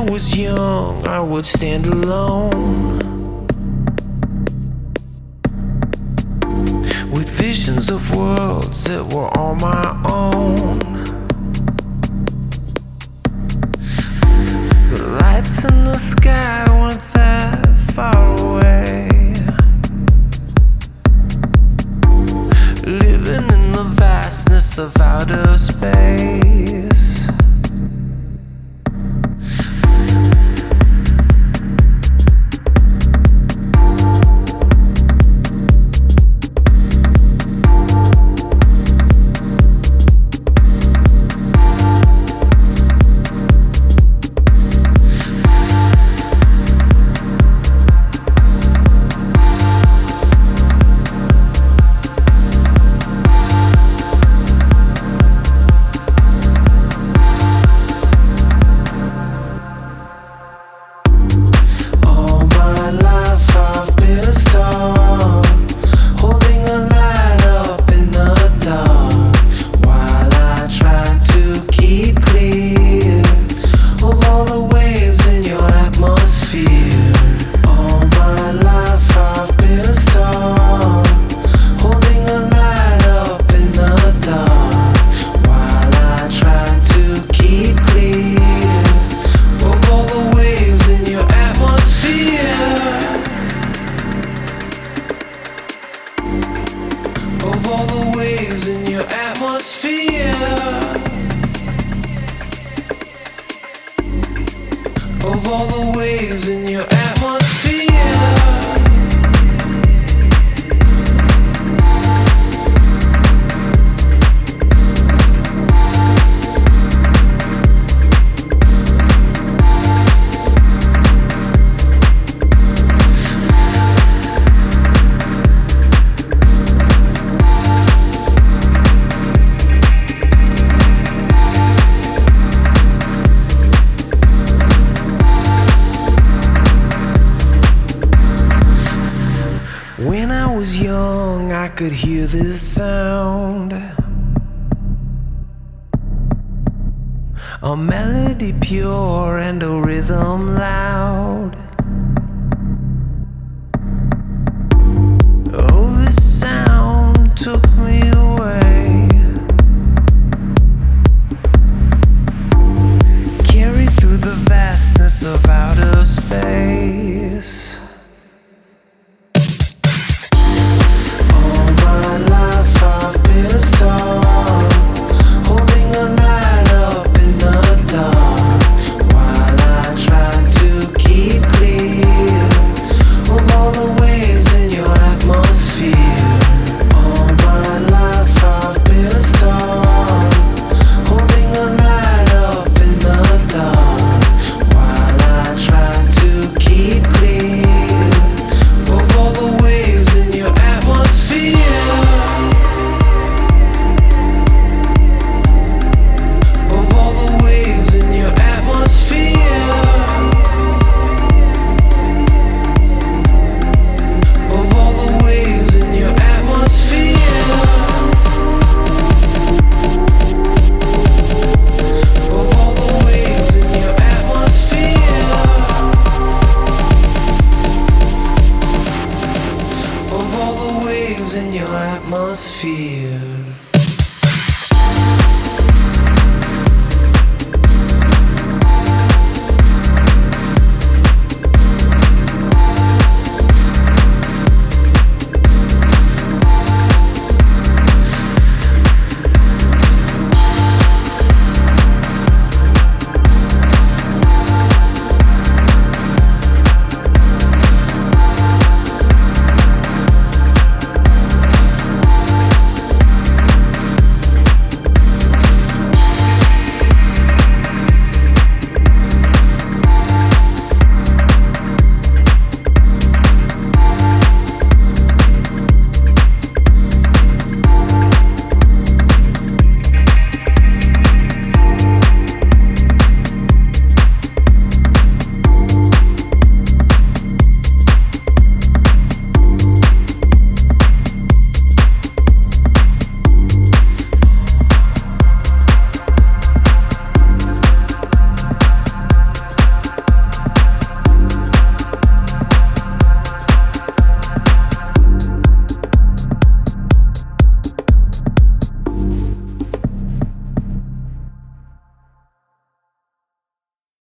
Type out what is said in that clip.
was young, I would stand alone with visions of worlds that were all my own. The lights in the sky weren't that far away, living in the vastness of outer space. Of all the waves in your atmosphere, of all the waves in your atmosphere. When I was young, I could hear this sound, a melody pure and a rhythm loud. Oh, this sound took me away, carried through the vastness of